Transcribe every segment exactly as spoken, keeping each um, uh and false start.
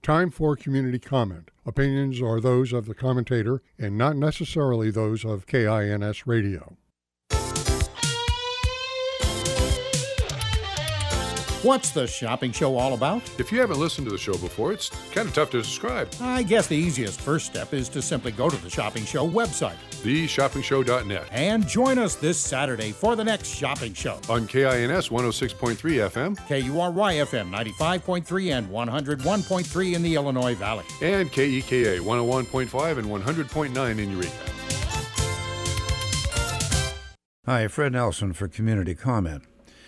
Time for community comment. Opinions are those of the commentator and not necessarily those of K I N S Radio. What's the shopping show all about? If you haven't listened to the show before, it's kind of tough to describe. I guess the easiest first step is to simply go to the Shopping Show website, the shopping show dot net, and join us this Saturday for the next shopping show. On K I N S one oh six point three F M, K U R Y F M ninety-five point three and one oh one point three in the Illinois Valley, and K E K A one oh one point five and one hundred point nine in Eureka. Hi, Fred Nelson for Community Comment.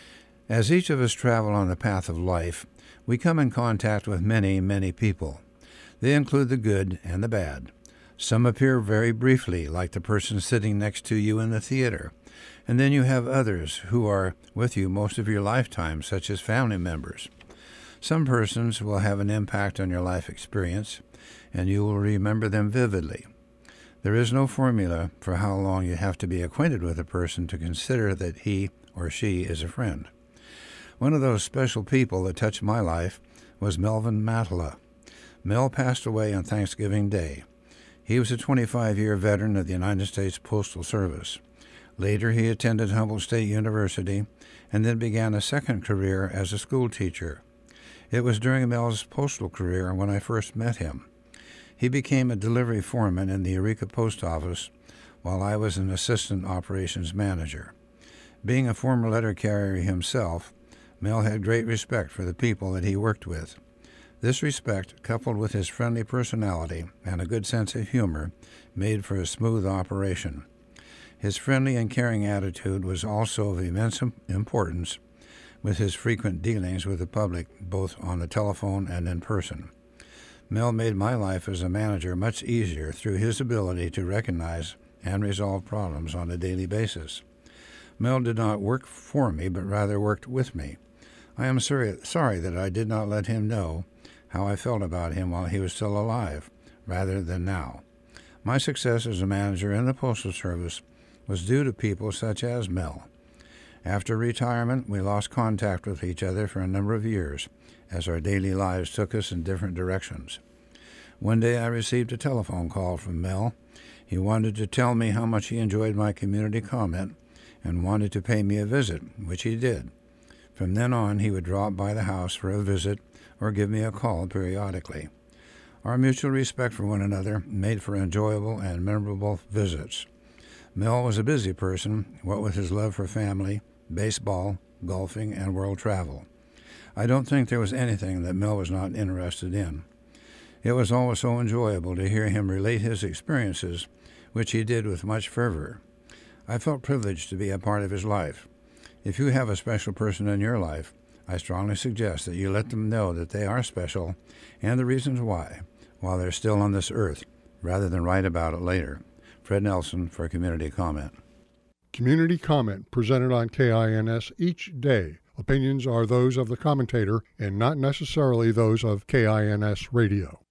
As each of us travel on the path of life, we come in contact with many, many people. They include the good and the bad. Some appear very briefly, like the person sitting next to you in the theater, and then you have others who are with you most of your lifetime, such as family members. Some persons will have an impact on your life experience, and you will remember them vividly. There is no formula for how long you have to be acquainted with a person to consider that he or she is a friend. One of those special people that touched my life was Melvin Matala. Mel passed away on Thanksgiving Day. He was a twenty-five-year veteran of the United States Postal Service. Later, he attended Humboldt State University and then began a second career as a school teacher. It was during Mel's postal career when I first met him. He became a delivery foreman in the Eureka Post Office while I was an assistant operations manager. Being a former letter carrier himself, Mel had great respect for the people that he worked with. This respect, coupled with his friendly personality and a good sense of humor, made for a smooth operation. His friendly and caring attitude was also of immense importance with his frequent dealings with the public, both on the telephone and in person. Mel made my life as a manager much easier through his ability to recognize and resolve problems on a daily basis. Mel did not work for me, but rather worked with me. I am sorry, sorry that I did not let him know how I felt about him while he was still alive, rather than now. My success as a manager in the Postal Service was due to people such as Mel. After retirement, we lost contact with each other for a number of years, as our daily lives took us in different directions. One day I received a telephone call from Mel. He wanted to tell me how much he enjoyed my community comment and wanted to pay me a visit, which he did. From then on, he would drop by the house for a visit or give me a call periodically. Our mutual respect for one another made for enjoyable and memorable visits. Mel was a busy person, what with his love for family, baseball, golfing, and world travel. I don't think there was anything that Mel was not interested in. It was always so enjoyable to hear him relate his experiences, which he did with much fervor. I felt privileged to be a part of his life. If you have a special person in your life, I strongly suggest that you let them know that they are special and the reasons why, while they're still on this earth, rather than write about it later. Fred Nelson for Community Comment. Community comment presented on K I N S each day. Opinions are those of the commentator and not necessarily those of K I N S Radio.